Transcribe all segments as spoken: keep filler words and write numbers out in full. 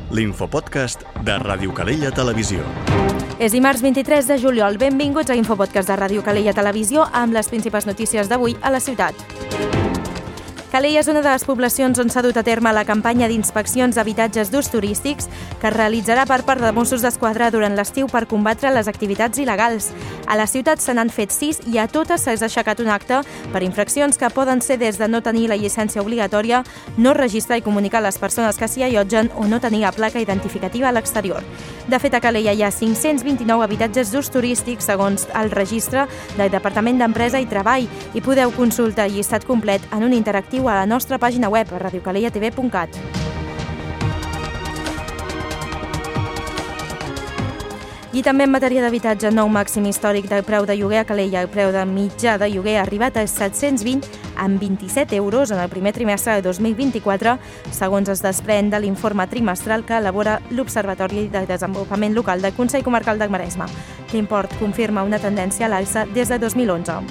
l'infopodcast de Ràdio Calella Televisió. És dimarts vint-i-tres de juliol. Benvinguts a Infopodcast de Ràdio Calella Televisió amb les principals notícies d'avui a la ciutat. Calella és una de les poblacions on s'ha dut a terme la campanya d'inspeccions d'habitatges d'ús turístics que es realitzarà per part de Mossos d'Esquadra durant l'estiu per combatre les activitats il·legals. A la ciutat se n'han fet sis i a totes s'ha aixecat un acte per infraccions que poden ser des de no tenir la llicència obligatòria, no registrar i comunicar a les persones que s'hi allotgen o no tenir la placa identificativa a l'exterior. De fet, a Calella hi ha cinc-cents vint-i-nou habitatges d'ús turístic segons el registre del Departament d'Empresa i Treball i podeu consultar el llistat complet en un interactiu a la nostra pàgina web a radio calella t v punt cat. I també en matèria d'habitatge, nou màxim històric del preu de lloguer a Calella. El preu de mitjà de lloguer ha arribat als set-cents vint amb vint-i-set euros en el primer trimestre de dos mil vint-i-quatre, segons es desprèn de l'informe trimestral que elabora l'Observatori de Desenvolupament Local del Consell Comarcal del Maresme. L'import confirma una tendència a l'alça des de dos mil onze.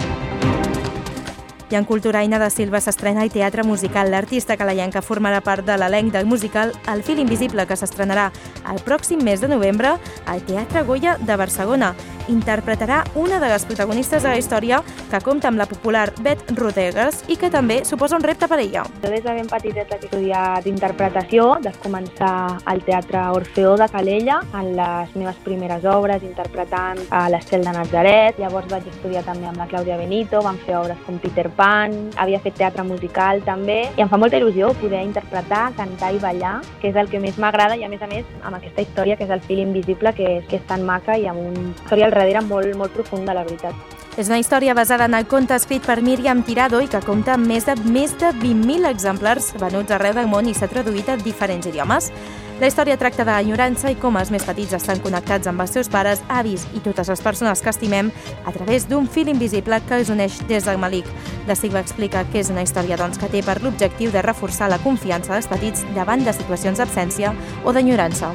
I en cultura, Aina da Silva s'estrena al teatre musical. L'artista calellenca formarà part de l'elenc del musical El fil invisible, que s'estrenarà el pròxim mes de novembre al Teatre Goya de Barcelona. Interpretarà una de les protagonistes de la història que compta amb la popular Beth Rodegas i que també suposa un repte per ella. Jo des de ben petiteta he estudiat interpretació, vaig començar al Teatre Orfeó de Calella en les meves primeres obres interpretant a l'Estel de Natzaret. Llavors vaig estudiar també amb la Clàudia Benito, vam fer obres com Peter Pan, havia fet teatre musical també i em fa molta il·lusió poder interpretar, cantar i ballar, que és el que més m'agrada i a més a més amb aquesta història que és El fil invisible, que és, que és tan maca i amb una història al darrere molt, molt profunda, la veritat. És una història basada en el conte escrit per Míriam Tirado i que compta amb més de més de vint mil exemplars venuts arreu del món i s'ha traduït a diferents idiomes. La història tracta de l'enyorança i com els més petits estan connectats amb els seus pares, avis i totes les persones que estimem a través d'un fil invisible que els uneix des del malic. La Silva explica que és una història doncs, que té per l'objectiu de reforçar la confiança dels petits davant de situacions d'absència o d'enyorança.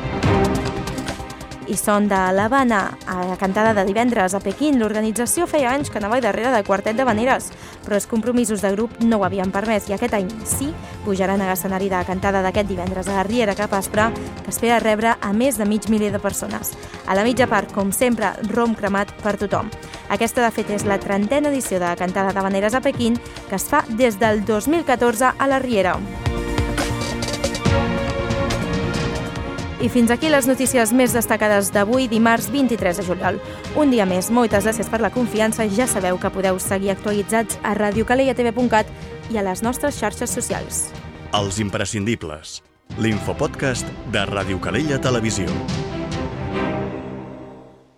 I són de l'Havana, a la cantada de divendres a Pequín. L'organització feia anys que anava darrere del quartet d'havaneres, però els compromisos de grup no ho havien permès i aquest any sí pujaran a l'escenari de la cantada d'aquest divendres a la Riera Cap Aspre, que espera rebre a més de mig miler de persones. A la mitja part, com sempre, rom cremat per tothom. Aquesta, de fet, és la trentena edició de la cantada d'havaneres a Pequín, que es fa des del dos mil catorze a la Riera. I fins aquí les notícies més destacades d'avui, dimarts vint-i-tres de juliol. Un dia més, moltes gràcies per la confiança. Ja sabeu que podeu seguir actualitzats a radio calella t v punt cat i a les nostres xarxes socials. Els imprescindibles. L'infopodcast de Ràdio Calella Televisió.